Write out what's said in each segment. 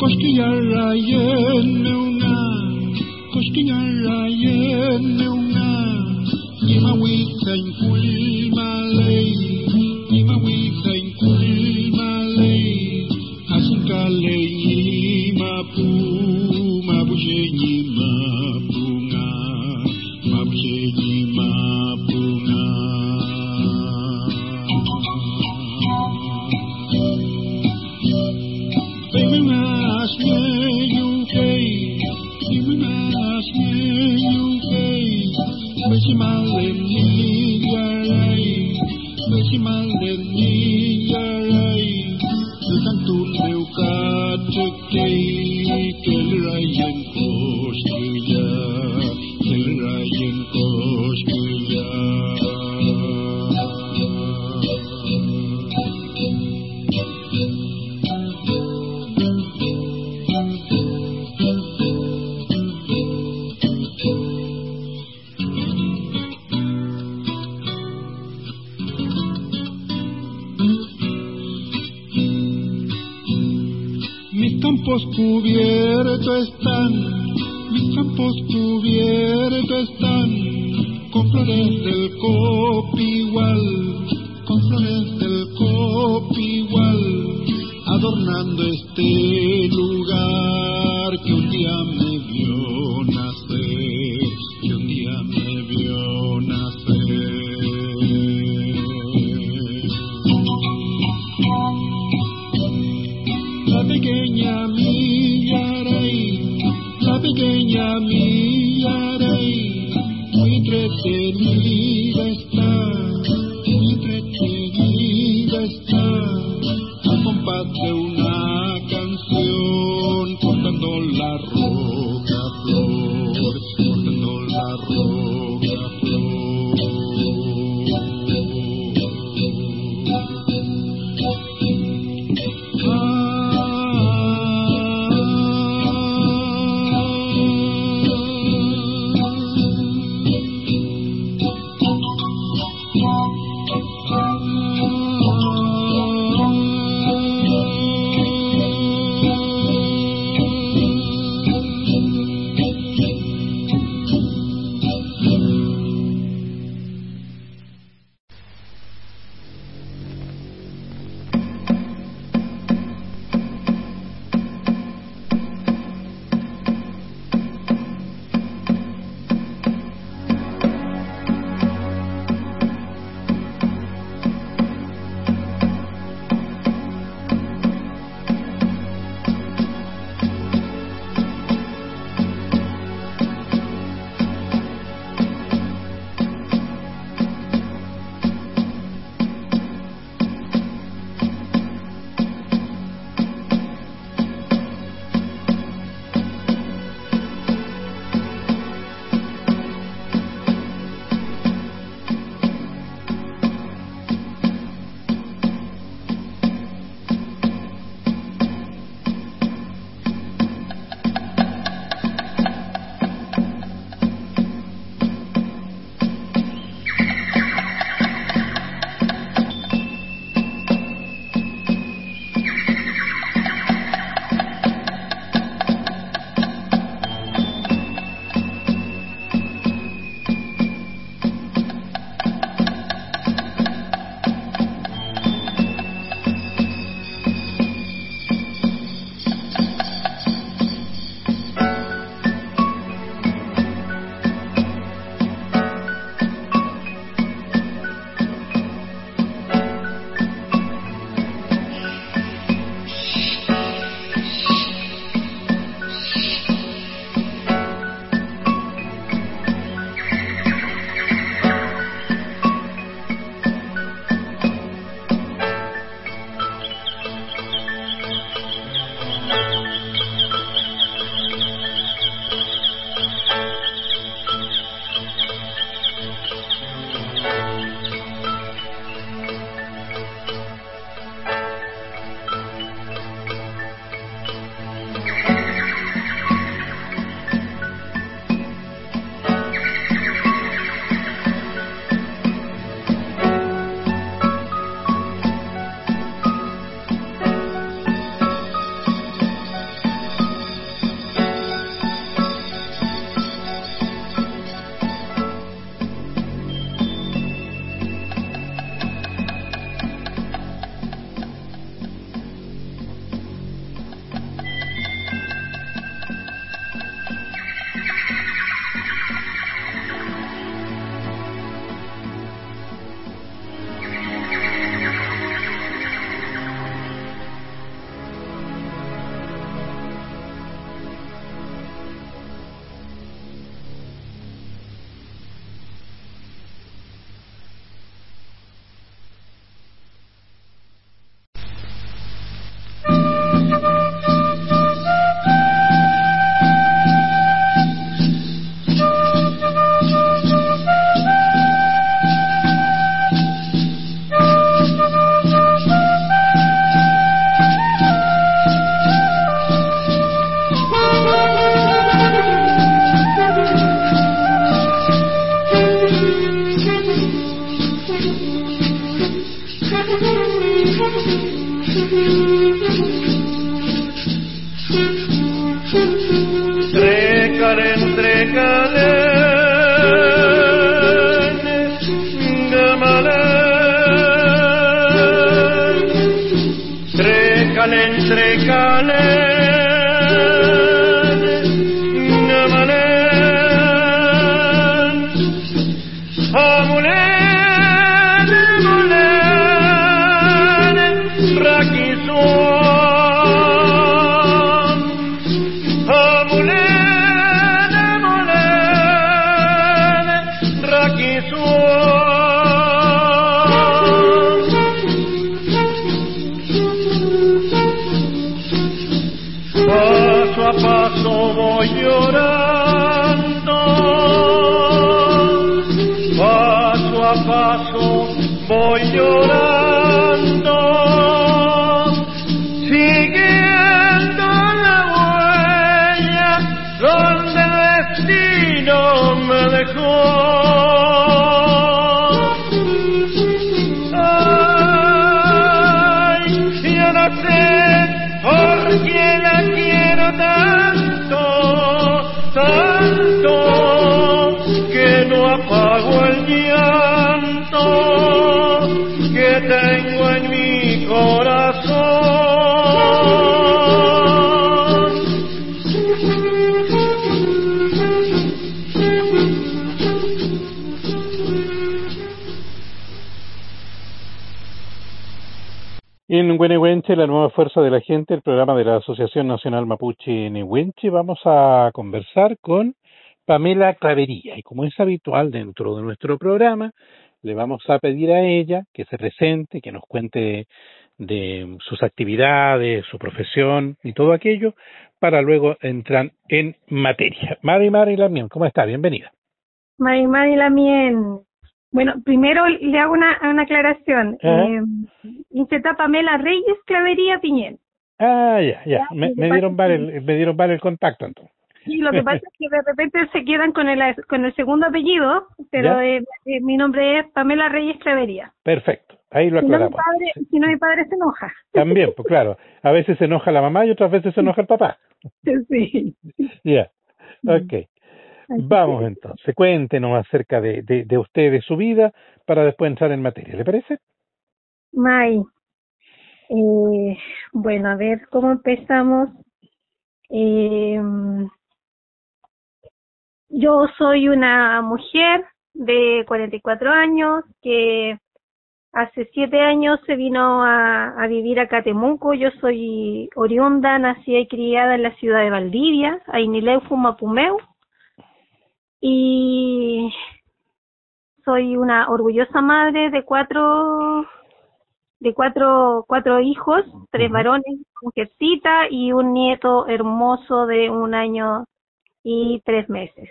Al compás de una canción cortando la ropa. Trecalen, trecalen, trecalen. Voy llorando, siguiendo la huella donde el destino me dejó. Ay, yo no sé por qué la quiero tanto, tanto, que no apago el llanto que tengo en mi corazón. En Nehuenche, la nueva fuerza de la gente, el programa de la Asociación Nacional Mapuche Nehuenche, vamos a conversar con Pamela Clavería. Y como es habitual dentro de nuestro programa, le vamos a pedir a ella que se presente, que nos cuente de sus actividades, su profesión y todo aquello, para luego entrar en materia. Mari Lamien, ¿cómo está? Bienvenida. Mari Lamien. Bueno, primero le hago una aclaración. Inceta Pamela Reyes Clavería Piñén. Ya. Me dieron mal el contacto entonces. Sí, lo que pasa es que de repente se quedan con el segundo apellido, pero mi nombre es Pamela Reyes Clavería. Perfecto, ahí lo aclaramos. Si no, mi padre se enoja. También, pues claro, a veces se enoja la mamá y otras veces se enoja el papá. Sí. Ya, okay. Vamos entonces, cuéntenos acerca de usted, de su vida, para después entrar en materia, ¿le parece? May, bueno, a ver, ¿cómo empezamos? Yo soy una mujer de 44 años que hace 7 años se vino a vivir a Temuco. Yo soy oriunda, nacida y criada en la ciudad de Valdivia, Ainileufu, Mapumeu. Y soy una orgullosa madre de cuatro hijos, 3 varones, mujercita y un nieto hermoso de 1 año y 3 meses.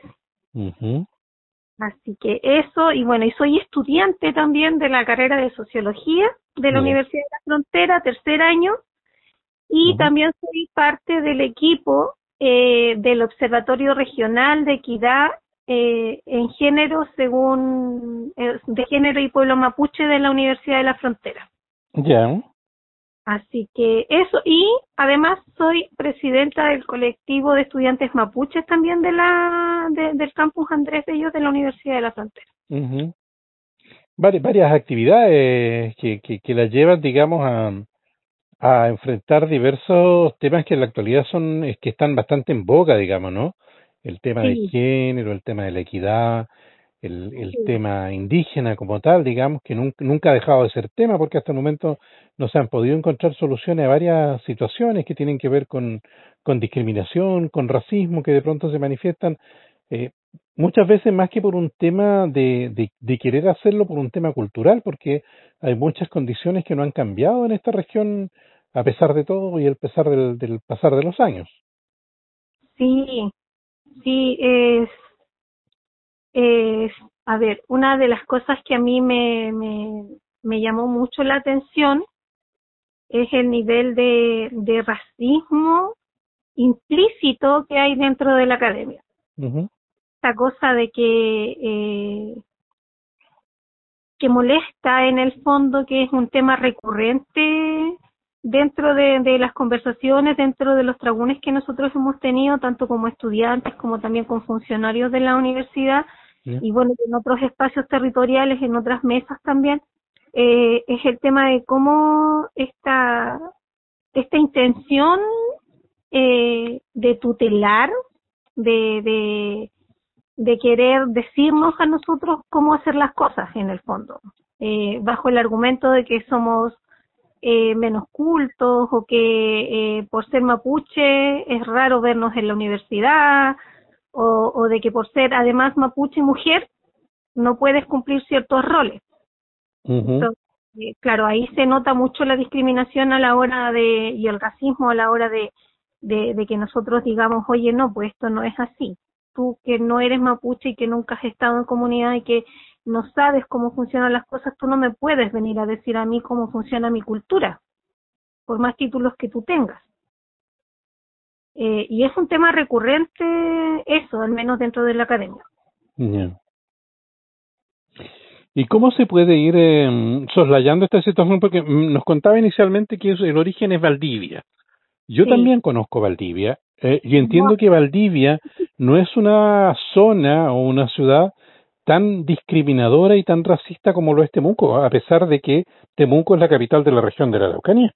Así que eso, y bueno, y soy estudiante también de la carrera de Sociología de la Universidad de la Frontera, 3er año, y también soy parte del equipo del Observatorio Regional de Equidad en género de género y pueblo mapuche de la Universidad de la Frontera. Ya. Así que eso, y además soy presidenta del colectivo de estudiantes mapuches también del campus Andrés Bello de la Universidad de la Frontera. Varias actividades que las llevan, digamos, a enfrentar diversos temas que en la actualidad que están bastante en boga, digamos, ¿no? El tema del género, el tema de la equidad, el tema indígena como tal, digamos, que nunca ha dejado de ser tema, porque hasta el momento no se han podido encontrar soluciones a varias situaciones que tienen que ver con discriminación, con racismo, que de pronto se manifiestan muchas veces más que por un tema de querer hacerlo por un tema cultural, porque hay muchas condiciones que no han cambiado en esta región a pesar de todo y al pesar del pasar de los años. Sí, a ver, una de las cosas que a mí me llamó mucho la atención es el nivel de racismo implícito que hay dentro de la academia. Esta cosa de que que molesta en el fondo, que es un tema recurrente dentro de las conversaciones, dentro de los tragunes que nosotros hemos tenido, tanto como estudiantes como también con funcionarios de la universidad, y bueno, en otros espacios territoriales, en otras mesas también, es el tema de cómo esta intención de tutelar, de querer decirnos a nosotros cómo hacer las cosas en el fondo, bajo el argumento de que somos menos cultos o que por ser mapuche es raro vernos en la universidad o de que por ser además mapuche y mujer no puedes cumplir ciertos roles. Entonces, claro, ahí se nota mucho la discriminación a la hora y el racismo a la hora de que nosotros digamos, oye, no, pues esto no es así. Tú que no eres mapuche y que nunca has estado en comunidad y que no sabes cómo funcionan las cosas, tú no me puedes venir a decir a mí cómo funciona mi cultura, por más títulos que tú tengas. Y es un tema recurrente eso, al menos dentro de la academia. Yeah. ¿Y cómo se puede ir soslayando esta situación? Porque nos contaba inicialmente que el origen es Valdivia. Yo también conozco Valdivia y entiendo que Valdivia no es una zona o una ciudad tan discriminadora y tan racista como lo es Temuco, a pesar de que Temuco es la capital de la región de la Araucanía.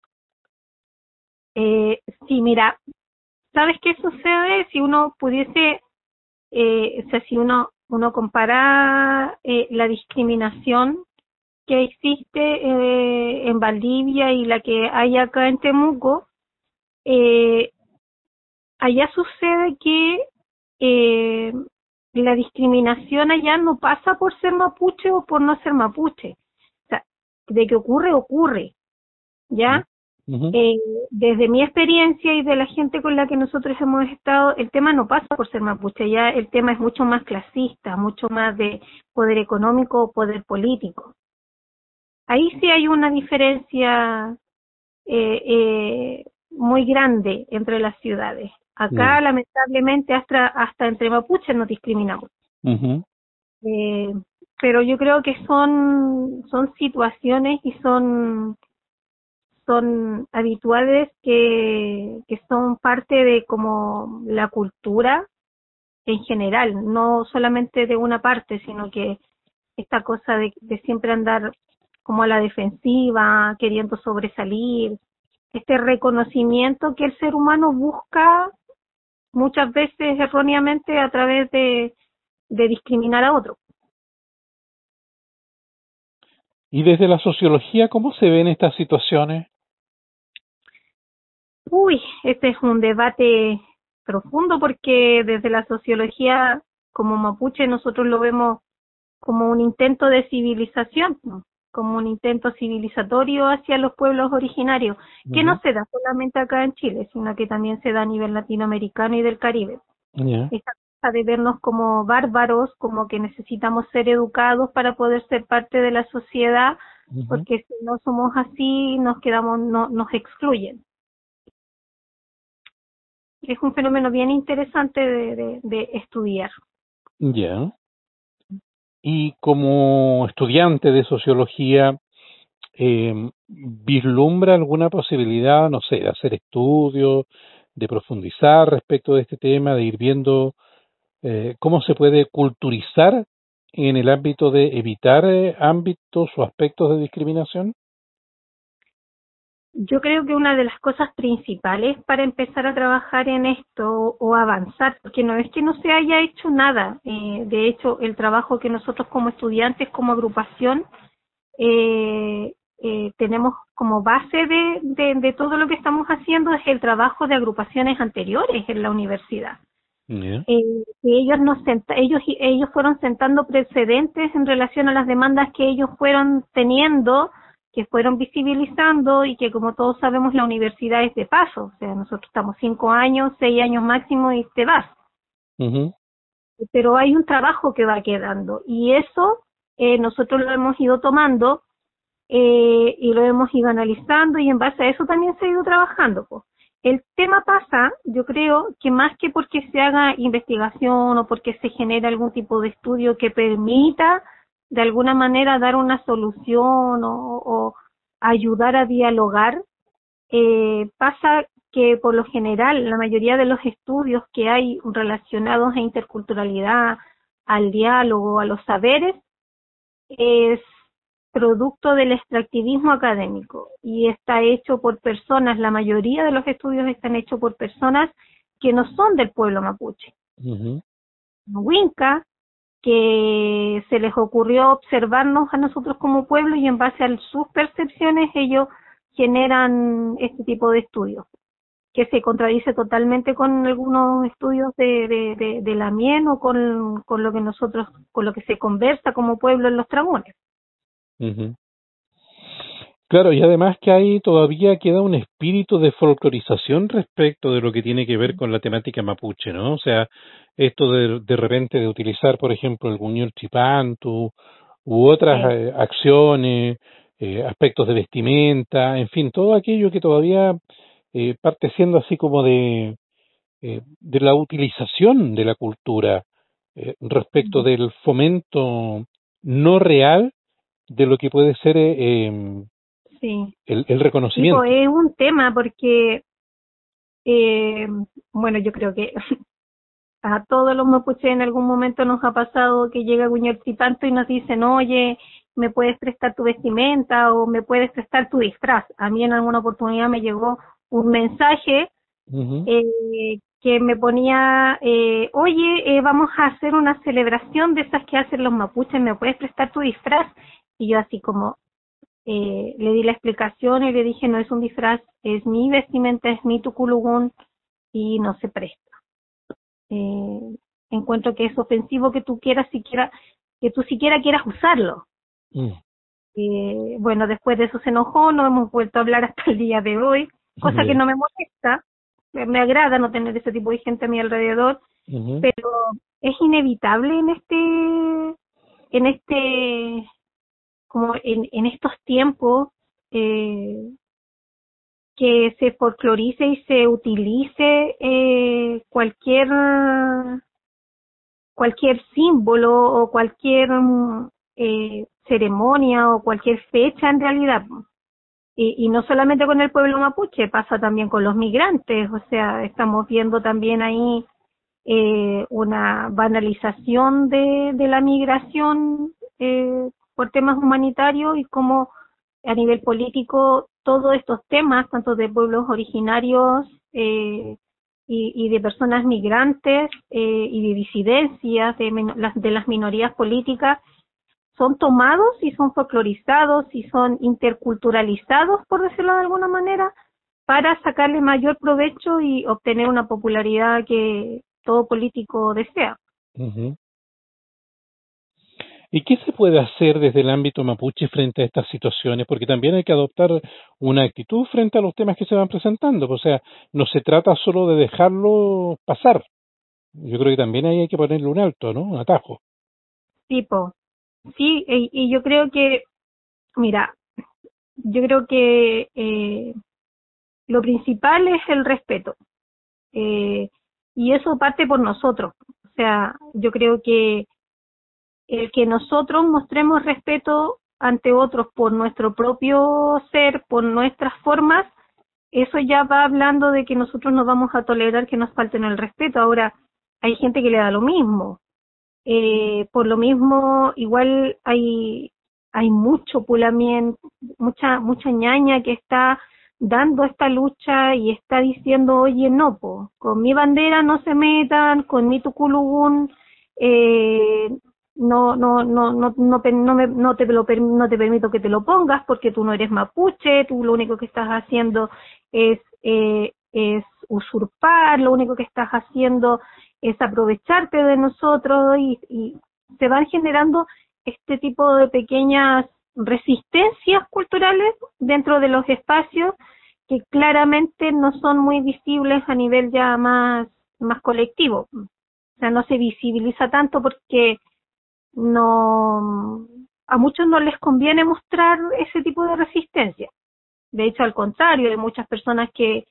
Sí, mira, ¿sabes qué sucede? Si uno pudiese, o sea, si uno compara la discriminación que existe en Valdivia y la que hay acá en Temuco, allá sucede que la discriminación allá no pasa por ser mapuche o por no ser mapuche. O sea, de que ocurre, ¿ya? Desde mi experiencia y de la gente con la que nosotros hemos estado, el tema no pasa por ser mapuche, ya el tema es mucho más clasista, mucho más de poder económico o poder político. Ahí sí hay una diferencia muy grande entre las ciudades. Acá, lamentablemente, hasta entre mapuches nos discriminamos. Pero yo creo que son situaciones y son habituales que son parte de como la cultura en general, no solamente de una parte, sino que esta cosa de siempre andar como a la defensiva, queriendo sobresalir, este reconocimiento que el ser humano busca muchas veces erróneamente a través de discriminar a otro. Y desde la sociología, ¿cómo se ven estas situaciones? Uy, este es un debate profundo porque desde la sociología como mapuche nosotros lo vemos como un intento de civilización, ¿no? Como un intento civilizatorio hacia los pueblos originarios, que no se da solamente acá en Chile, sino que también se da a nivel latinoamericano y del Caribe. Esta cosa de vernos como bárbaros, como que necesitamos ser educados para poder ser parte de la sociedad, porque si no somos así, nos excluyen. Es un fenómeno bien interesante de estudiar. Ya. Y como estudiante de sociología, ¿vislumbra alguna posibilidad, no sé, de hacer estudios, de profundizar respecto de este tema, de ir viendo cómo se puede culturizar en el ámbito de evitar ámbitos o aspectos de discriminación? Yo creo que una de las cosas principales para empezar a trabajar en esto o avanzar, porque no es que no se haya hecho nada, de hecho el trabajo que nosotros como estudiantes, como agrupación, tenemos como base de todo lo que estamos haciendo es el trabajo de agrupaciones anteriores en la universidad. Ellos fueron sentando precedentes en relación a las demandas que ellos fueron teniendo, que fueron visibilizando y que como todos sabemos la universidad es de paso, o sea, nosotros estamos 5 años, 6 años máximo y te vas. Pero hay un trabajo que va quedando y eso nosotros lo hemos ido tomando y lo hemos ido analizando y en base a eso también se ha ido trabajando. Pues. El tema pasa, yo creo, que más que porque se haga investigación o porque se genere algún tipo de estudio que permita de alguna manera dar una solución o ayudar a dialogar, pasa que por lo general la mayoría de los estudios que hay relacionados a interculturalidad, al diálogo, a los saberes, es producto del extractivismo académico y está hecho por personas, la mayoría de los estudios están hechos por personas que no son del pueblo mapuche. Winca, que se les ocurrió observarnos a nosotros como pueblo y en base a sus percepciones ellos generan este tipo de estudios, que se contradice totalmente con algunos estudios de la MIEN o con lo que nosotros, con lo que se conversa como pueblo en los tramones. Claro, y además que ahí todavía queda un espíritu de folclorización respecto de lo que tiene que ver con la temática mapuche, ¿no? O sea, esto de repente de utilizar, por ejemplo, el Guñol Chipantu u otras acciones, aspectos de vestimenta, en fin, todo aquello que todavía parte siendo así como de la utilización de la cultura respecto del fomento no real de lo que puede ser el reconocimiento. Sí, pues es un tema porque, bueno, yo creo que a todos los mapuches en algún momento nos ha pasado que llega Guñol Chipanto y nos dicen, oye, ¿me puedes prestar tu vestimenta o me puedes prestar tu disfraz? A mí en alguna oportunidad me llegó un mensaje que me ponía, oye, vamos a hacer una celebración de esas que hacen los mapuches, ¿me puedes prestar tu disfraz? Y yo así como, le di la explicación y le dije, no es un disfraz, es mi vestimenta, es mi tuculugún y no se presta. Encuentro que es ofensivo que tú siquiera quieras usarlo. Bueno, después de eso se enojó, no hemos vuelto a hablar hasta el día de hoy, cosa que no me molesta, me agrada no tener ese tipo de gente a mi alrededor, pero es inevitable como en estos tiempos, que se folclorice y se utilice cualquier símbolo o cualquier ceremonia o cualquier fecha en realidad. Y no solamente con el pueblo mapuche, pasa también con los migrantes, o sea, estamos viendo también ahí una banalización de la migración por temas humanitarios y como a nivel político todos estos temas, tanto de pueblos originarios y de personas migrantes y de disidencias de las minorías políticas, son tomados y son folclorizados y son interculturalizados, por decirlo de alguna manera, para sacarle mayor provecho y obtener una popularidad que todo político desea. ¿Y qué se puede hacer desde el ámbito mapuche frente a estas situaciones? Porque también hay que adoptar una actitud frente a los temas que se van presentando. O sea, no se trata solo de dejarlo pasar. Yo creo que también ahí hay que ponerle un alto, ¿no? Un atajo. Sí, y yo creo que, mira, lo principal es el respeto. Y eso parte por nosotros. O sea, yo creo que el que nosotros mostremos respeto ante otros por nuestro propio ser, por nuestras formas, eso ya va hablando de que nosotros no vamos a tolerar que nos falten el respeto. Ahora, hay gente que le da lo mismo. Por lo mismo, igual hay mucho pulamien, mucha ñaña que está dando esta lucha y está diciendo, oye, no, con mi bandera no se metan, con mi tuculugún, no te permito que te lo pongas porque tú no eres mapuche, tú lo único que estás haciendo es usurpar, lo único que estás haciendo es aprovecharte de nosotros y se van generando este tipo de pequeñas resistencias culturales dentro de los espacios que claramente no son muy visibles a nivel ya más colectivo. O sea, no se visibiliza tanto porque a muchos no les conviene mostrar ese tipo de resistencia. De hecho, al contrario, hay muchas personas que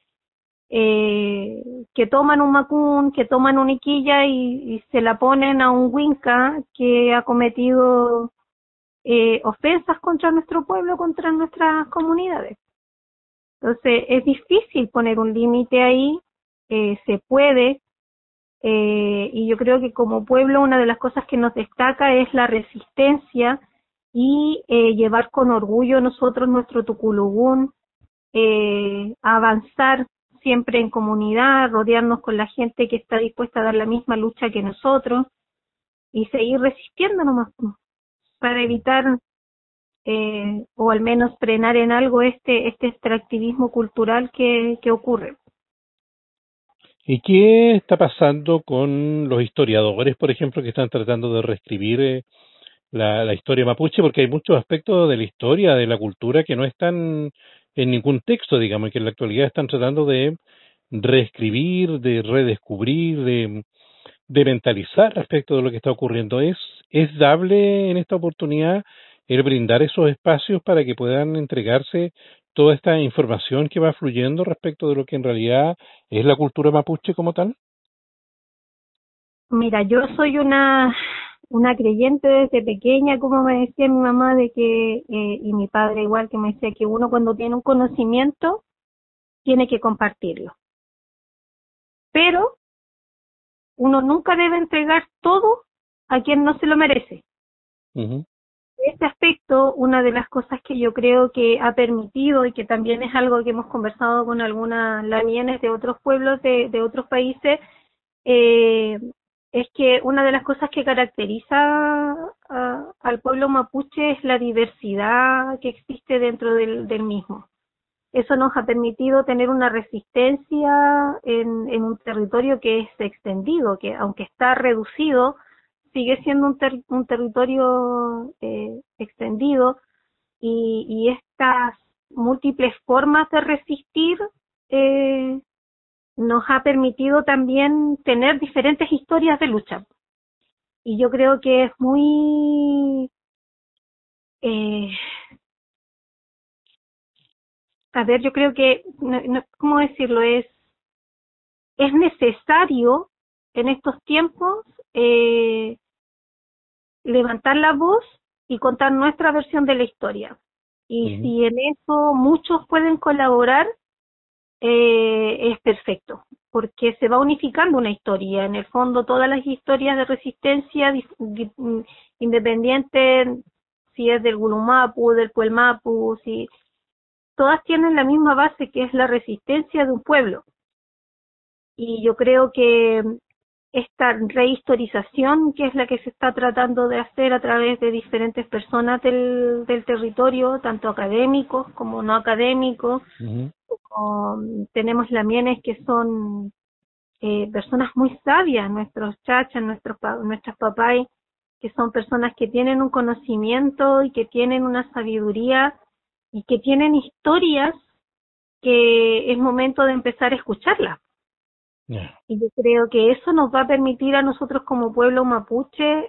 toman un macún, que toman una iquilla y se la ponen a un winca que ha cometido ofensas contra nuestro pueblo, contra nuestras comunidades. Entonces, es difícil poner un límite ahí, se puede, y yo creo que como pueblo una de las cosas que nos destaca es la resistencia y llevar con orgullo nosotros nuestro Tuculugún, avanzar siempre en comunidad, rodearnos con la gente que está dispuesta a dar la misma lucha que nosotros y seguir resistiendo nomás para evitar o al menos frenar en algo este extractivismo cultural que ocurre. ¿Y qué está pasando con los historiadores, por ejemplo, que están tratando de reescribir la historia mapuche? Porque hay muchos aspectos de la historia, de la cultura, que no están en ningún texto, digamos, y que en la actualidad están tratando de reescribir, de redescubrir, de mentalizar respecto de lo que está ocurriendo. ¿Es dable en esta oportunidad el brindar esos espacios para que puedan entregarse toda esta información que va fluyendo respecto de lo que en realidad es la cultura mapuche como tal? Mira, yo soy una creyente desde pequeña, como me decía mi mamá, de que, y mi padre igual, que me decía que uno cuando tiene un conocimiento tiene que compartirlo. Pero uno nunca debe entregar todo a quien no se lo merece. Uh-huh. En este aspecto, una de las cosas que yo creo que ha permitido y que también es algo que hemos conversado con algunas lamienes de otros pueblos, de otros países, es que una de las cosas que caracteriza al pueblo mapuche es la diversidad que existe dentro del mismo. Eso nos ha permitido tener una resistencia en un territorio que es extendido, que aunque está reducido, sigue siendo un territorio extendido y estas múltiples formas de resistir eh, nos ha permitido también tener diferentes historias de lucha. Y yo creo que es muy, eh, yo creo que, ¿cómo decirlo? Es necesario en estos tiempos eh, levantar la voz y contar nuestra versión de la historia. Y Uh-huh. si en eso muchos pueden colaborar, es perfecto, porque se va unificando una historia. En el fondo, todas las historias de resistencia independiente, si es del Gulumapu, del Puelmapu, si todas tienen la misma base, que es la resistencia de un pueblo. Y yo creo que esta rehistorización, que es la que se está tratando de hacer a través de diferentes personas del territorio, tanto académicos como no académicos, Uh-huh. tenemos lamienes que son personas muy sabias, nuestros chachas, nuestras papás, que son personas que tienen un conocimiento y que tienen una sabiduría y que tienen historias que es momento de empezar a escucharlas. Yeah. Y yo creo que eso nos va a permitir a nosotros como pueblo mapuche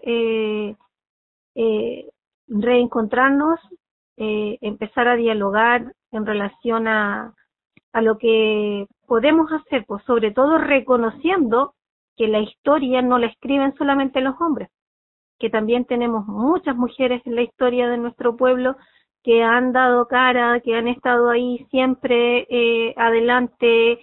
eh, reencontrarnos, empezar a dialogar en relación a lo que podemos hacer, pues sobre todo reconociendo que la historia no la escriben solamente los hombres, que también tenemos muchas mujeres en la historia de nuestro pueblo que han dado cara, que han estado ahí siempre adelante,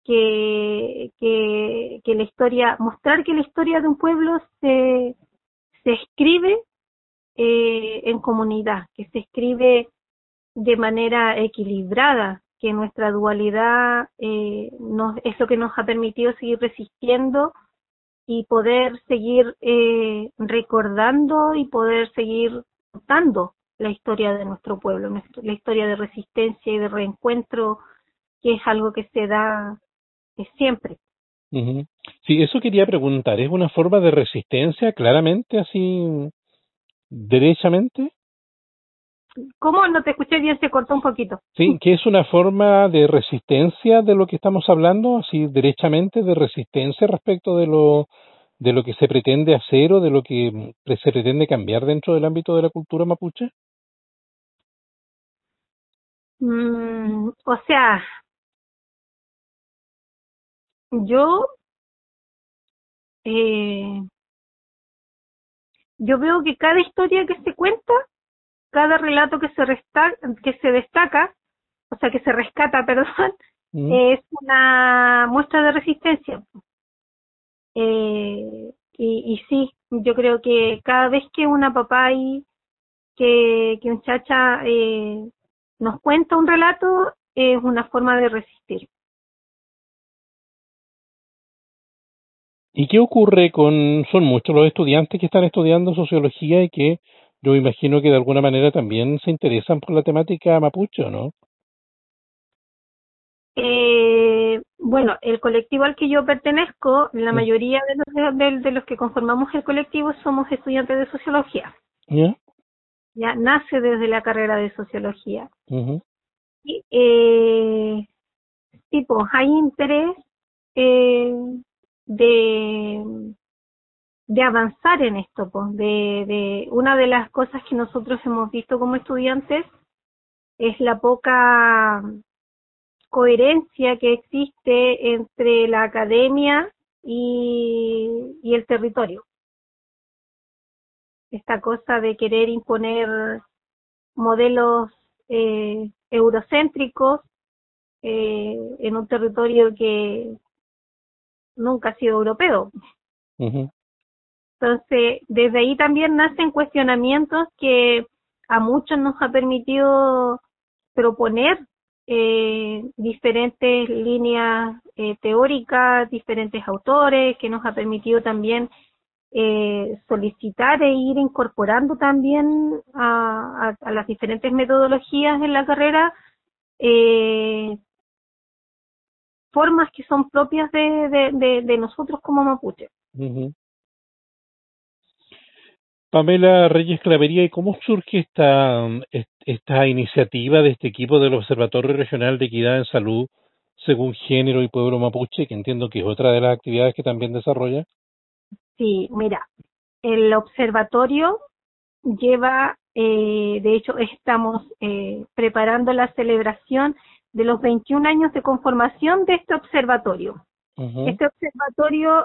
que la historia, mostrar que la historia de un pueblo se escribe en comunidad, que se escribe de manera equilibrada, que nuestra dualidad es lo que nos ha permitido seguir resistiendo y poder seguir recordando y poder seguir contando la historia de nuestro pueblo, la historia de resistencia y de reencuentro, que es algo que se da siempre. Uh-huh. Sí, eso quería preguntar. ¿Es una forma de resistencia claramente así derechamente? ¿Cómo? No te escuché bien, se cortó un poquito. Sí, que es una forma de resistencia de lo que estamos hablando, así derechamente de resistencia respecto de lo que se pretende hacer o de lo que se pretende cambiar dentro del ámbito de la cultura mapuche. O sea, yo eh, yo veo que cada historia que se cuenta cada relato que se destaca, o sea, que se rescata, perdón, es una muestra de resistencia. Y sí, yo creo que cada vez que una papá y que un chacha nos cuenta un relato, es una forma de resistir. ¿Y qué ocurre son muchos los estudiantes que están estudiando sociología y que yo imagino que de alguna manera también se interesan por la temática mapuche, ¿no? Bueno, el colectivo al que yo pertenezco, la mayoría de los que conformamos el colectivo somos estudiantes de sociología. ¿Ya? Ya nace desde la carrera de sociología. Uh-huh. Y, tipo, hay interés de avanzar en esto, pues, de una de las cosas que nosotros hemos visto como estudiantes es la poca coherencia que existe entre la academia y el territorio. Esta cosa de querer imponer modelos eurocéntricos en un territorio que nunca ha sido europeo. Uh-huh. Entonces, desde ahí también nacen cuestionamientos que a muchos nos ha permitido proponer diferentes líneas teóricas, diferentes autores, que nos ha permitido también solicitar e ir incorporando también a las diferentes metodologías en la carrera formas que son propias de nosotros como mapuche. Uh-huh. Pamela Reyes Clavería, ¿y cómo surge esta iniciativa de este equipo del Observatorio Regional de Equidad en Salud según género y pueblo mapuche, que entiendo que es otra de las actividades que también desarrolla? Sí, mira, el observatorio lleva, de hecho, estamos preparando la celebración de los 21 años de conformación de este observatorio. Uh-huh. Este observatorio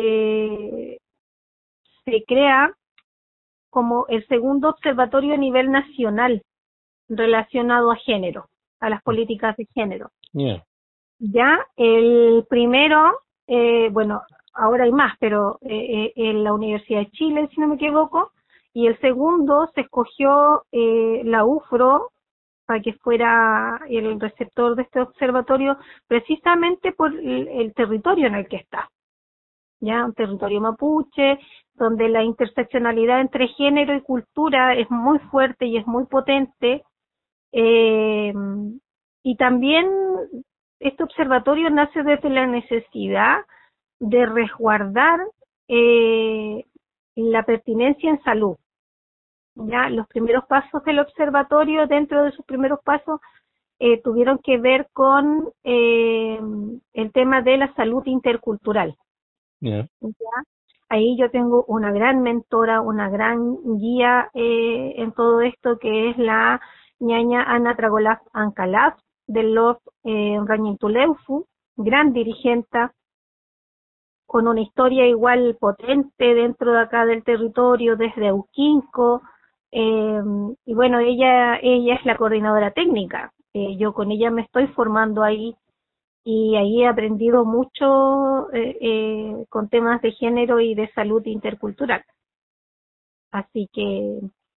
se crea como el segundo observatorio a nivel nacional relacionado a género, a las políticas de género. Yeah. Ya el primero, bueno, ahora hay más, pero en la Universidad de Chile, si no me equivoco, y el segundo se escogió la UFRO para que fuera el receptor de este observatorio precisamente por el territorio en el que está. Ya, un territorio mapuche, donde la interseccionalidad entre género y cultura es muy fuerte y es muy potente. Y también este observatorio nace desde la necesidad de resguardar la pertinencia en salud. Ya, los primeros pasos del observatorio, dentro de sus primeros pasos, tuvieron que ver con el tema de la salud intercultural. Yeah. ¿Ya? Ahí yo tengo una gran mentora, una gran guía en todo esto, que es la ñaña Ana Tragolaf Ancalaf del LOF Rañintuleufu, gran dirigente, con una historia igual potente dentro de acá del territorio, desde Auquinco, y bueno, ella es la coordinadora técnica. Yo con ella me estoy formando ahí y ahí he aprendido mucho con temas de género y de salud intercultural. Así que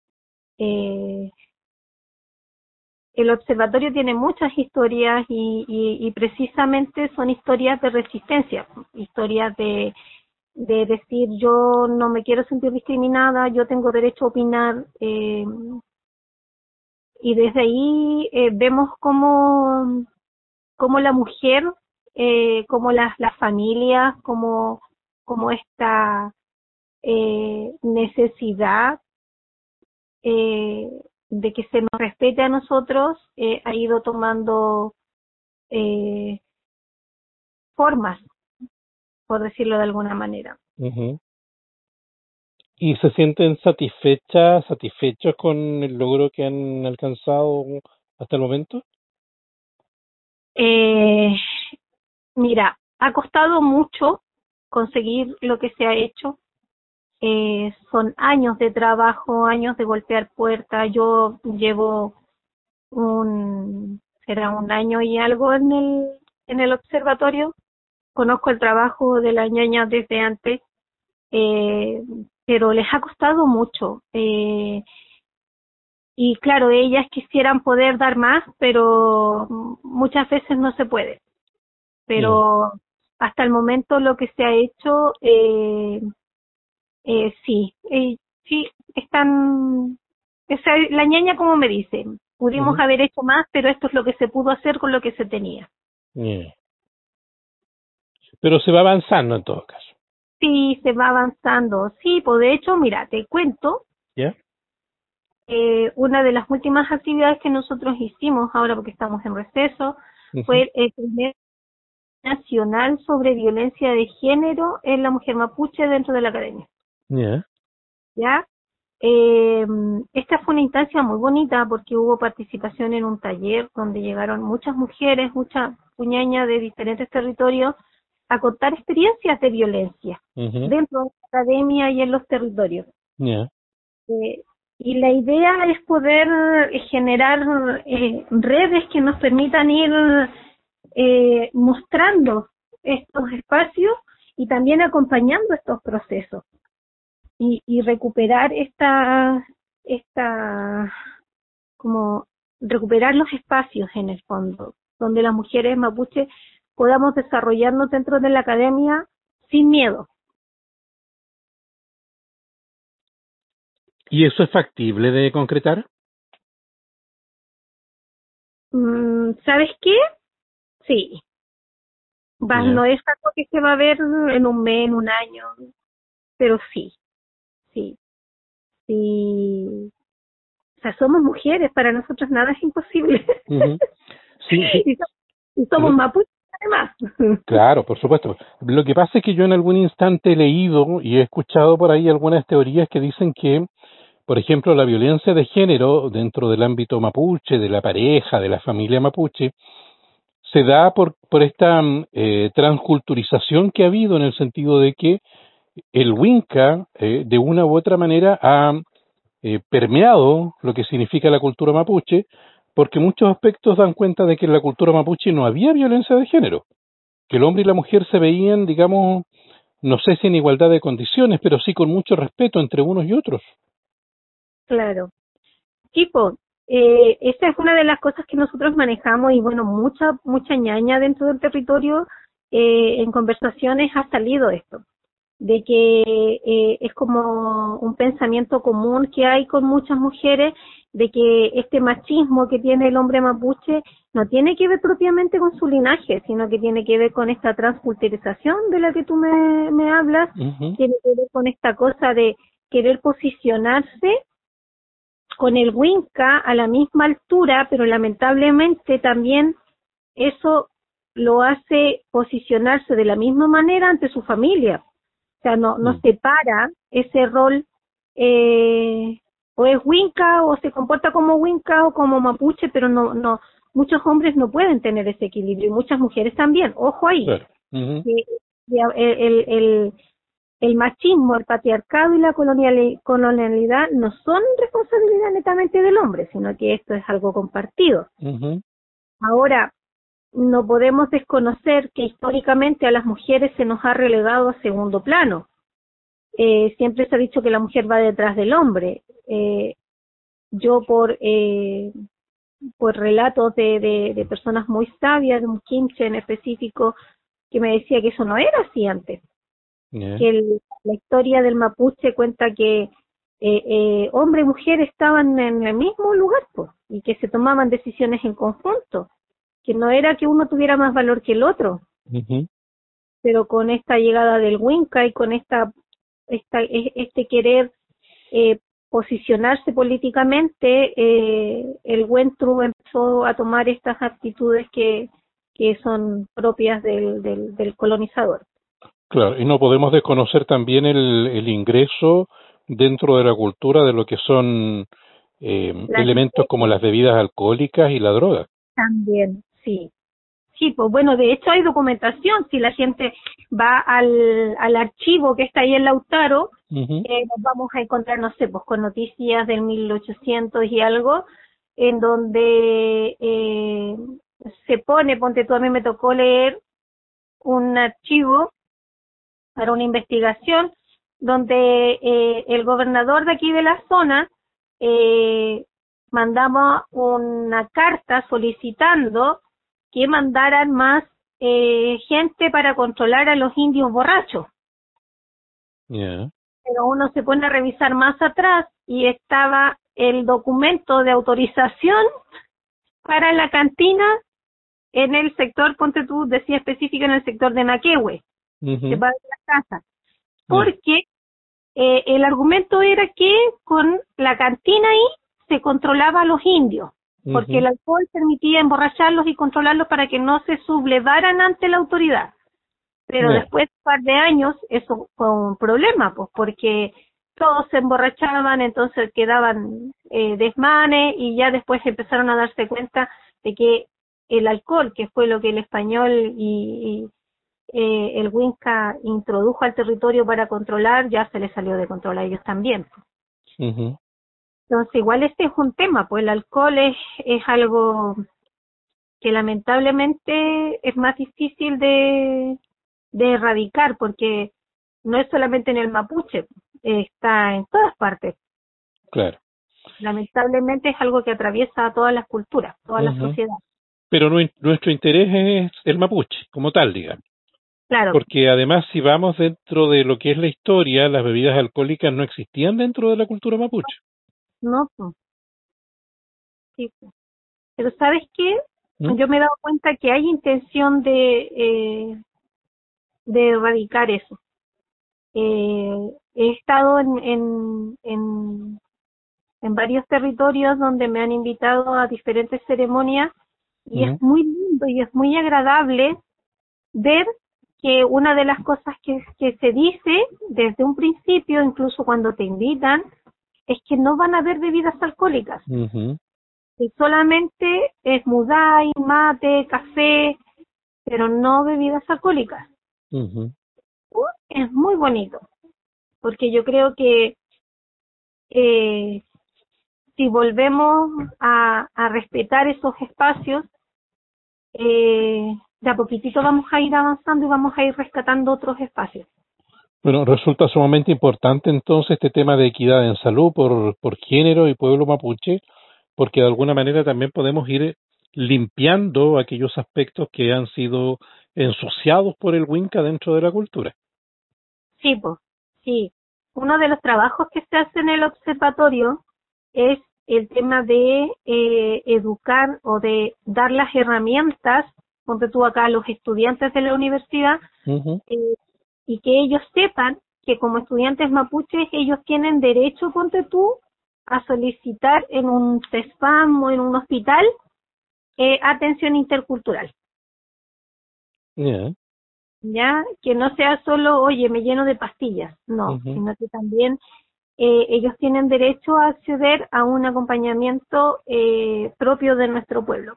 el observatorio tiene muchas historias y precisamente son historias de resistencia, historias de decir yo no me quiero sentir discriminada, yo tengo derecho a opinar, y desde ahí vemos cómo la mujer, como las familias, como esta necesidad eh, de que se nos respete a nosotros ha ido tomando eh, formas, por decirlo de alguna manera. Uh-huh. ¿Y se sienten satisfechos con el logro que han alcanzado hasta el momento? Mira, ha costado mucho conseguir lo que se ha hecho. son años de trabajo, años de golpear puertas. Yo llevo será un año y algo en el observatorio. Conozco el trabajo de las ñañas desde antes, pero les ha costado mucho. Y claro, ellas quisieran poder dar más, pero muchas veces no se puede. Pero hasta el momento lo que se ha hecho, sí, sí, están, la ñaña como me dice, pudimos haber hecho más, pero esto es lo que se pudo hacer con lo que se tenía. Pero se va avanzando en todo caso. Sí, se va avanzando. Sí, pues de hecho, mira, te cuento. ¿Ya? Una de las últimas actividades que nosotros hicimos ahora, porque estamos en receso, fue el primer nacional sobre violencia de género en la mujer mapuche dentro de la academia. ¿Ya? Esta fue una instancia muy bonita porque hubo participación en un taller donde llegaron muchas mujeres, muchas puñañas de diferentes territorios a contar experiencias de violencia dentro de la academia y en los territorios. Y la idea es poder generar redes que nos permitan ir mostrando estos espacios y también acompañando estos procesos y recuperar como recuperar los espacios en el fondo donde las mujeres mapuche podamos desarrollarnos dentro de la academia sin miedo. ¿Y eso es factible de concretar? ¿Sabes qué? Sí. No es algo que se va a ver en un mes, en un año, pero sí. O sea, somos mujeres, para nosotros nada es imposible. Sí. Y somos mapuches además. Claro, por supuesto. Lo que pasa es que yo en algún instante he leído y he escuchado por ahí algunas teorías que dicen que, por ejemplo, la violencia de género dentro del ámbito mapuche, de la pareja, de la familia mapuche, se da por esta transculturización que ha habido en el sentido de que el Winca, de una u otra manera, ha permeado lo que significa la cultura mapuche, porque muchos aspectos dan cuenta de que en la cultura mapuche no había violencia de género, que el hombre y la mujer se veían, digamos, no sé si en igualdad de condiciones, pero sí con mucho respeto entre unos y otros. Claro. Esa es una de las cosas que nosotros manejamos y bueno, mucha ñaña dentro del territorio en conversaciones ha salido esto, de que es como un pensamiento común que hay con muchas mujeres, de que este machismo que tiene el hombre mapuche no tiene que ver propiamente con su linaje, sino que tiene que ver con esta transculturización de la que tú me hablas, tiene que ver con esta cosa de querer posicionarse con el Winca a la misma altura, pero lamentablemente también eso lo hace posicionarse de la misma manera ante su familia. O sea, no separa ese rol, o es Winca, o se comporta como Winca o como mapuche, pero no muchos hombres no pueden tener ese equilibrio, y muchas mujeres también, ojo ahí. Claro. El machismo, el patriarcado y la colonialidad no son responsabilidad netamente del hombre, sino que esto es algo compartido. Ahora, no podemos desconocer que históricamente a las mujeres se nos ha relegado a segundo plano. Siempre se ha dicho que la mujer va detrás del hombre. Yo por relatos de personas muy sabias, de un quinche en específico, que me decía que eso no era así antes. Que la historia del mapuche cuenta que hombre y mujer estaban en el mismo lugar, pues, y que se tomaban decisiones en conjunto, que no era que uno tuviera más valor que el otro. Pero con esta llegada del Winca y con este querer posicionarse políticamente, el Wentru empezó a tomar estas actitudes que son propias del colonizador. Claro, y no podemos desconocer también el ingreso dentro de la cultura de lo que son elementos como las bebidas alcohólicas y la droga. También, sí, Sí, pues bueno, de hecho hay documentación. Si la gente va al archivo que está ahí en Lautaro, nos vamos a encontrar, no sé, pues con noticias del 1800 y algo, en donde se pone, ponte tú, a mí me tocó leer un archivo para una investigación donde el gobernador de aquí de la zona mandamos una carta solicitando que mandaran más gente para controlar a los indios borrachos. Yeah. Pero uno se pone a revisar más atrás y estaba el documento de autorización para la cantina en el sector, ponte tú, decía específico, en el sector de Naquehue, de Padre de la Casa. Porque el argumento era que con la cantina ahí se controlaba a los indios, porque el alcohol permitía emborracharlos y controlarlos para que no se sublevaran ante la autoridad. Pero después de un par de años eso fue un problema, pues porque todos se emborrachaban, entonces quedaban desmanes, y ya después empezaron a darse cuenta de que el alcohol, que fue lo que el español y el Winca introdujo al territorio para controlar, ya se les salió de control a ellos también. Entonces igual este es un tema, pues el alcohol es algo que lamentablemente es más difícil de erradicar, porque no es solamente en el mapuche, está en todas partes. Claro. Lamentablemente es algo que atraviesa a todas las culturas, todas las sociedades. Pero nuestro interés es el mapuche, como tal, digamos. Claro. Porque además, si vamos dentro de lo que es la historia, las bebidas alcohólicas no existían dentro de la cultura mapuche. No, sí. Pero ¿sabes qué? Yo me he dado cuenta que hay intención de erradicar eso. He estado en varios territorios donde me han invitado a diferentes ceremonias, y es muy lindo y es muy agradable ver que una de las cosas que se dice desde un principio, incluso cuando te invitan, es que no van a haber bebidas alcohólicas. Que solamente es mudai, mate, café, pero no bebidas alcohólicas. Es muy bonito, porque yo creo que si volvemos a respetar esos espacios, de a poquitito vamos a ir avanzando y vamos a ir rescatando otros espacios. Bueno, resulta sumamente importante entonces este tema de equidad en salud por género y pueblo mapuche, porque de alguna manera también podemos ir limpiando aquellos aspectos que han sido ensuciados por el Winca dentro de la cultura. Sí, pues, sí. Uno de los trabajos que se hace en el observatorio es el tema de educar o de dar las herramientas, ponte tú acá, a los estudiantes de la universidad, y que ellos sepan que como estudiantes mapuches ellos tienen derecho, ponte tú, a solicitar en un CESPAM o en un hospital atención intercultural. Ya, que no sea solo, oye, me lleno de pastillas, no, sino que también ellos tienen derecho a acceder a un acompañamiento propio de nuestro pueblo.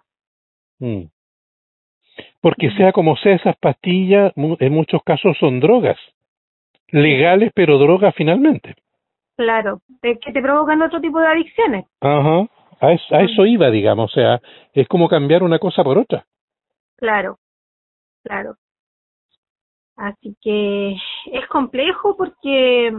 Porque sea como sea, esas pastillas en muchos casos son drogas, legales pero drogas finalmente. Claro, que te provocan otro tipo de adicciones. Ajá, a eso iba, digamos, o sea, es como cambiar una cosa por otra. Claro, claro. Así que es complejo porque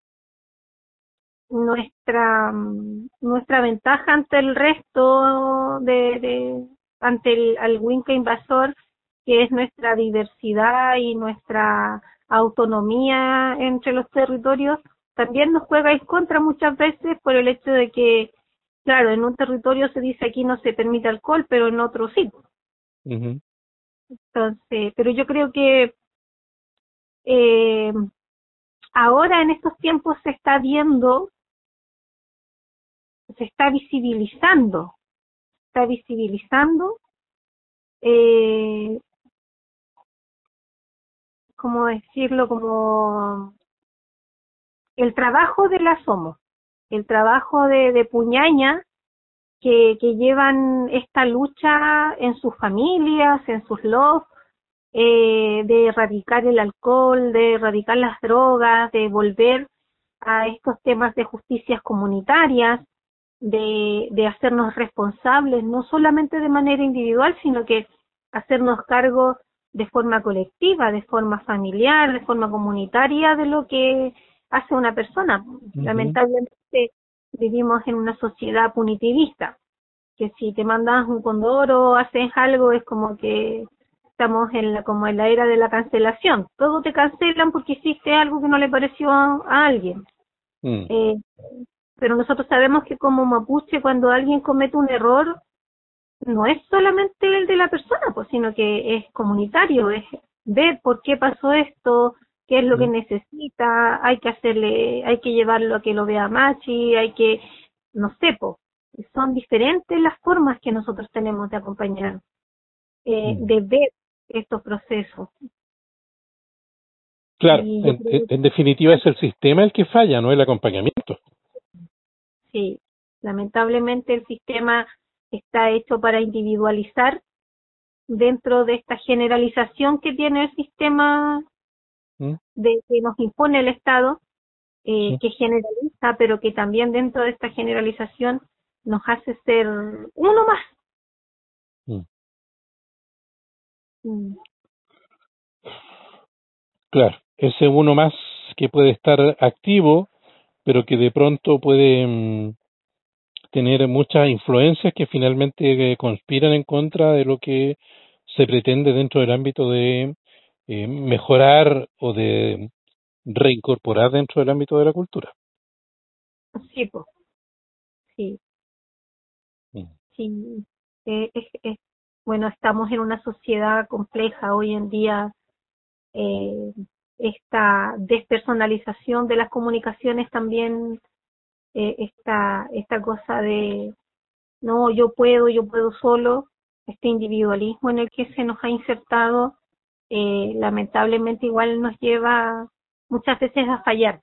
nuestra ventaja ante el resto ante al Winca invasor, que es nuestra diversidad y nuestra autonomía entre los territorios, también nos juega en contra muchas veces por el hecho de que, claro, en un territorio se dice aquí no se permite alcohol, pero en otro sí. Entonces, pero yo creo que ahora en estos tiempos se está viendo, se está visibilizando, ¿cómo decirlo? Como el trabajo de la SOMO, el trabajo de Puñaña, que llevan esta lucha en sus familias, en sus lofts, de erradicar el alcohol, de erradicar las drogas, de volver a estos temas de justicias comunitarias, de hacernos responsables, no solamente de manera individual, sino que hacernos cargo de forma colectiva, de forma familiar, de forma comunitaria de lo que hace una persona. Lamentablemente vivimos en una sociedad punitivista, que si te mandas un condoro o haces algo es como que estamos como en la era de la cancelación. Todo te cancelan porque hiciste algo que no le pareció a alguien. Pero nosotros sabemos que como mapuche, cuando alguien comete un error, no es solamente el de la persona, pues, sino que es comunitario, es ver por qué pasó esto, qué es lo que necesita, hay que llevarlo a que lo vea Machi, no sé, pues, son diferentes las formas que nosotros tenemos de acompañar, de ver estos procesos. Claro, en definitiva es el sistema el que falla, no el acompañamiento. Sí, lamentablemente el sistema está hecho para individualizar dentro de esta generalización que tiene el sistema que nos impone el Estado, que generaliza, pero que también dentro de esta generalización nos hace ser uno más. Claro, ese uno más que puede estar activo, pero que de pronto puede tener muchas influencias que finalmente conspiran en contra de lo que se pretende dentro del ámbito de mejorar o de reincorporar dentro del ámbito de la cultura. Sí, pues. Sí. Sí. Bueno, estamos en una sociedad compleja hoy en día. Esta despersonalización de las comunicaciones también, esta cosa de no, yo puedo solo, este individualismo en el que se nos ha insertado, lamentablemente igual nos lleva muchas veces a fallar.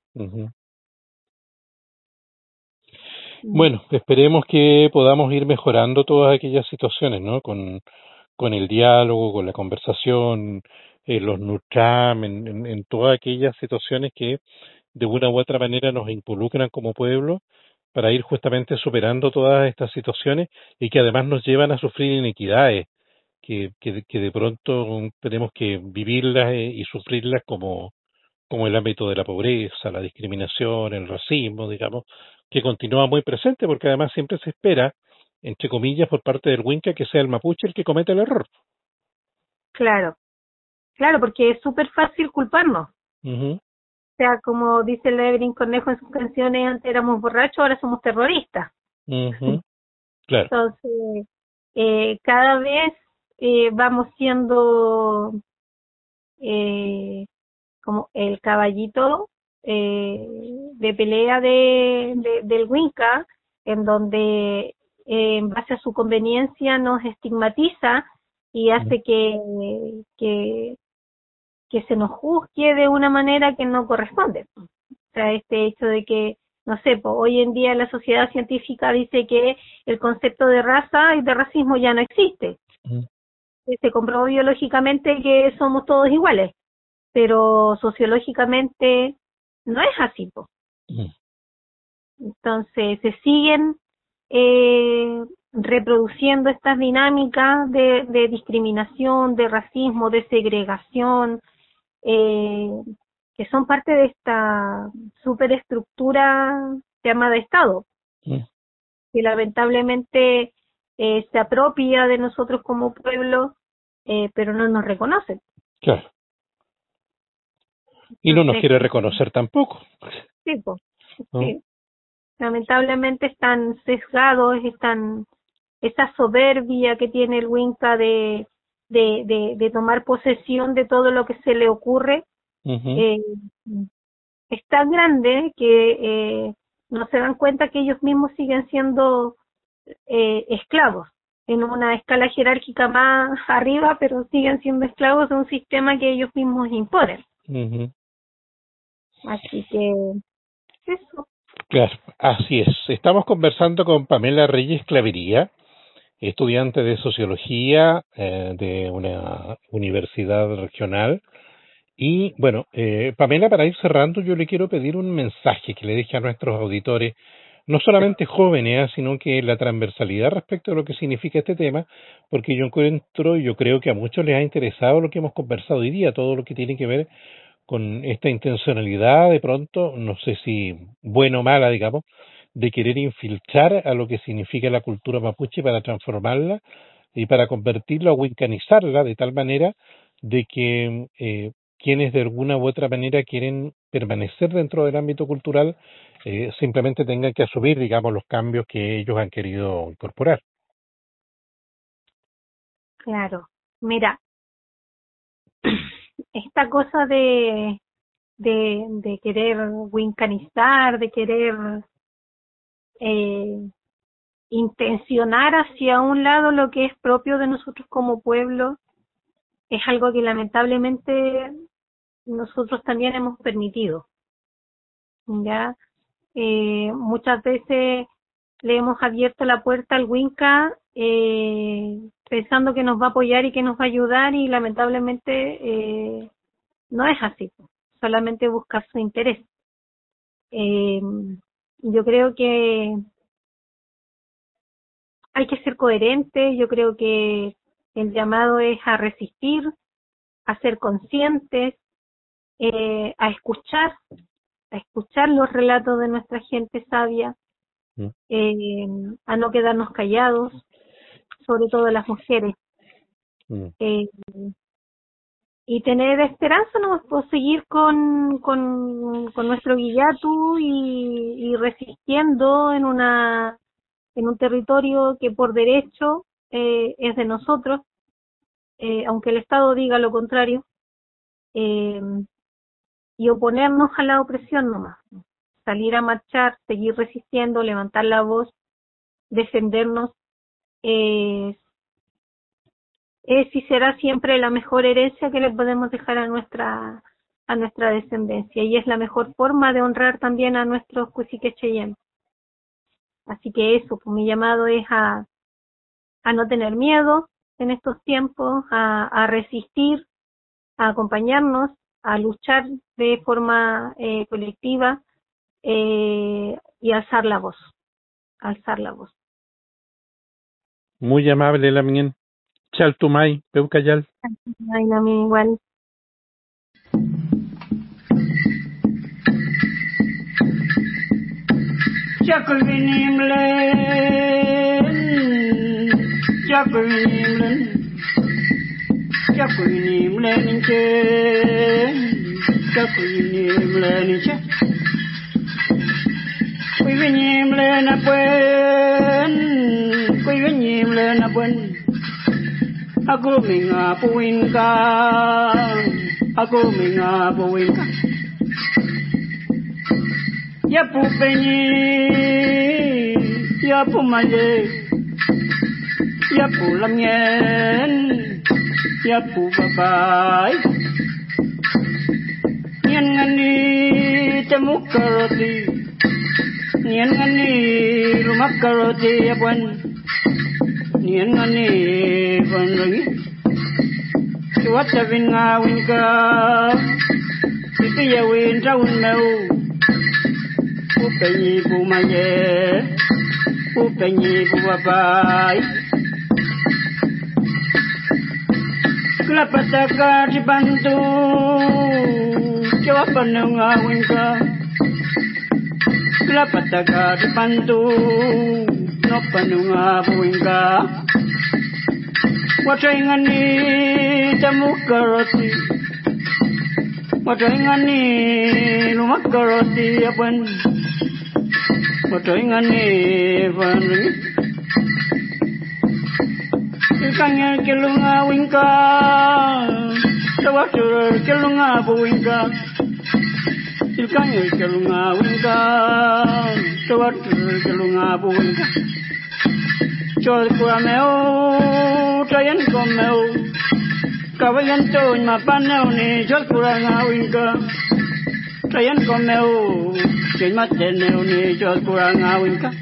Bueno, esperemos que podamos ir mejorando todas aquellas situaciones, ¿no? Con el diálogo, con la conversación, los NUTRAM, en todas aquellas situaciones que de una u otra manera nos involucran como pueblo para ir justamente superando todas estas situaciones y que además nos llevan a sufrir inequidades que de pronto tenemos que vivirlas y sufrirlas como el ámbito de la pobreza, la discriminación, el racismo, digamos, que continúa muy presente porque además siempre se espera, entre comillas, por parte del Winca que sea el mapuche el que cometa el error. Claro, porque es súper fácil culparnos. O sea, como dice Lebrin Cornejo en sus canciones, antes éramos borrachos, ahora somos terroristas. Claro. Entonces, cada vez vamos siendo como el caballito de pelea del Winca, en donde en base a su conveniencia nos estigmatiza y hace que se nos juzgue de una manera que no corresponde. O sea, este hecho de que, no sé, hoy en día la sociedad científica dice que el concepto de raza y de racismo ya no existe. Se comprobó biológicamente que somos todos iguales, pero sociológicamente no es así. Entonces se siguen reproduciendo estas dinámicas de discriminación, de racismo, de segregación, que son parte de esta superestructura llamada Estado, que lamentablemente se apropia de nosotros como pueblo, pero no nos reconoce. Claro. Y no nos quiere reconocer tampoco. Sí, pues. Sí. Lamentablemente están sesgados, esa soberbia que tiene el Winca de tomar posesión de todo lo que se le ocurre, es tan grande que no se dan cuenta que ellos mismos siguen siendo esclavos en una escala jerárquica más arriba, pero siguen siendo esclavos de un sistema que ellos mismos imponen. Así que eso. Claro, así es. Estamos conversando con Pamela Reyes Clavería, estudiante de Sociología de una universidad regional. Y bueno, Pamela, para ir cerrando, yo le quiero pedir un mensaje que le deje a nuestros auditores, no solamente jóvenes, sino que la transversalidad respecto a lo que significa este tema, porque yo creo que a muchos les ha interesado lo que hemos conversado hoy día, todo lo que tiene que ver con esta intencionalidad de pronto, no sé si buena o mala, digamos, de querer infiltrar a lo que significa la cultura mapuche para transformarla y para convertirla o wincanizarla de tal manera de que quienes de alguna u otra manera quieren permanecer dentro del ámbito cultural simplemente tengan que asumir, digamos, los cambios que ellos han querido incorporar. Claro, mira, esta cosa de querer wincanizar, de querer intencionar hacia un lado lo que es propio de nosotros como pueblo, es algo que lamentablemente nosotros también hemos permitido. Ya muchas veces le hemos abierto la puerta al Winca pensando que nos va a apoyar y que nos va a ayudar, y lamentablemente no es así, solamente busca su interés. Yo creo que hay que ser coherente, yo creo que el llamado es a resistir, a ser conscientes, a escuchar los relatos de nuestra gente sabia, a no quedarnos callados, sobre todo las mujeres, y tener esperanza, ¿no? Pues seguir con nuestro guillatu y resistiendo en un territorio que por derecho es de nosotros, aunque el Estado diga lo contrario, y oponernos a la opresión nomás, salir a marchar, seguir resistiendo, levantar la voz, defendernos, es y será siempre la mejor herencia que le podemos dejar a nuestra descendencia, y es la mejor forma de honrar también a nuestros Cusique Cheyenne. Así que eso, pues, mi llamado es a no tener miedo en estos tiempos, a resistir, a acompañarnos, a luchar de forma colectiva y alzar la voz. Muy amable, Lamien. Chaltumay, Peucayal. Ay, Lamien, igual. Aku minga puinka ya pu penyi ya pu maye ya pu lamien ya pu babai nyen ngani temuk karoti nyen ngani rumak karoti ya buan nyen ngani buan lagi Wata vinga winka, pipi ya winta unmeu, upenyi bumaye, upenyi buwabai. Kelapataka dibantu, jawaban nga winka. Kelapataka dibantu, nopan nga buwinka. Watengani tamukaroti, watengani lumakaroti apan, watengani vanri. Ilkanya kelunga wingka, tawatur kelunga buwingka. Ilkanya kelunga wingka, tawatur kelunga buwingka. Chol kurameo, trayan komeo, kawayan to mapaneo ni chol kuranga winka, Trayan komeu, sin mateneu ni jod kurang awin ka.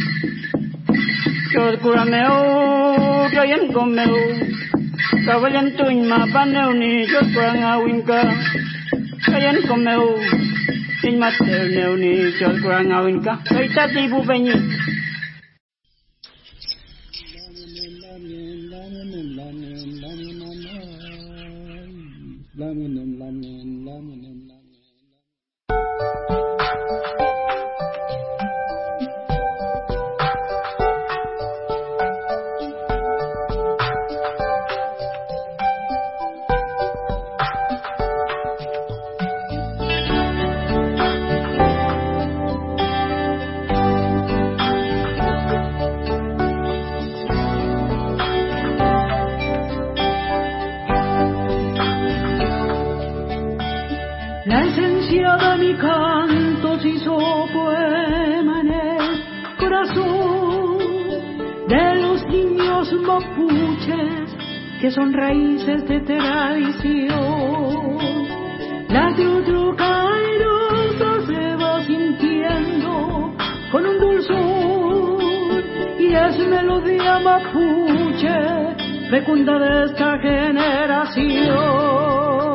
Jod kurang meu, trayan komeu, kawalan tuin mapaneu ni jod kurang awin ka. Trayan komeu, sin mateneu ni jod kurang awin ka. Kay tati bu penyi. La esencia de mi canto se hizo poema en el corazón de los niños mapuches que son raíces de tradición. La de otro cairoso se va sintiendo con un dulzor y es melodía mapuche fecunda de esta generación.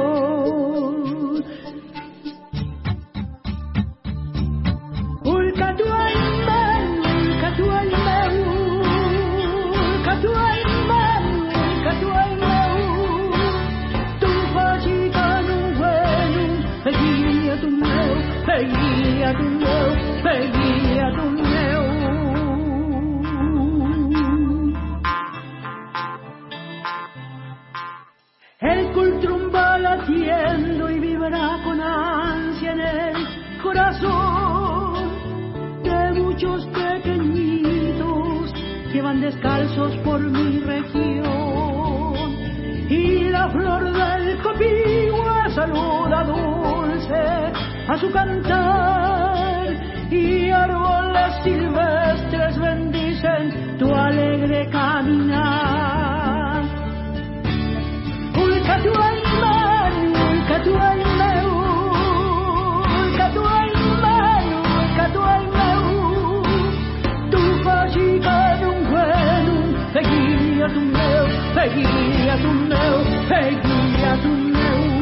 El cultrum va latiendo y vibra con ansia en el corazón de muchos pequeñitos que van descalzos por mi región. Y la flor del copihue saluda dulce a su cantar y árboles silvestres bendicen tu alegre caminar. Ulcatuayman, ulcatuaymeu, ulcatuaymanu, ulcatuaymeu, tu fachicanum buenum, peguia tu meu, peguia tu meu, peguia tu meu.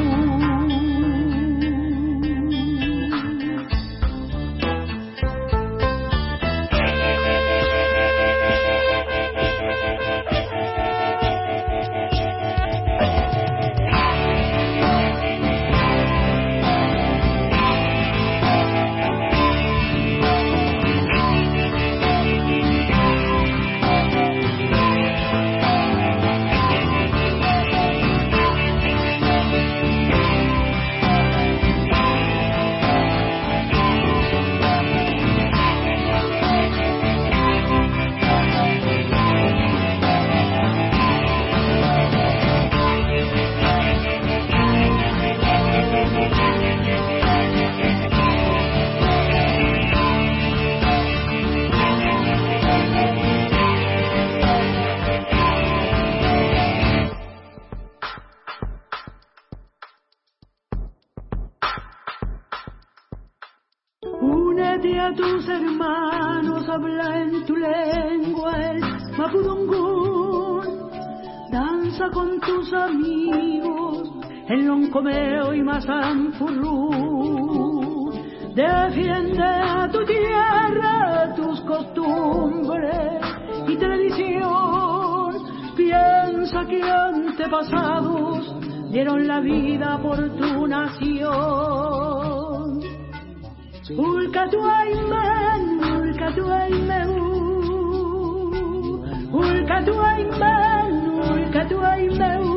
Únete a tus hermanos, habla en tu lengua el mapudungún, danza con tus amigos en Loncomeo y Mazampurú, defiende a tu tierra, tus costumbres y tradición, piensa que antepasados dieron la vida por tu nación. Ulcatuayman, ulcatuaymeu, ulcatuayman, ulcatuaymeu,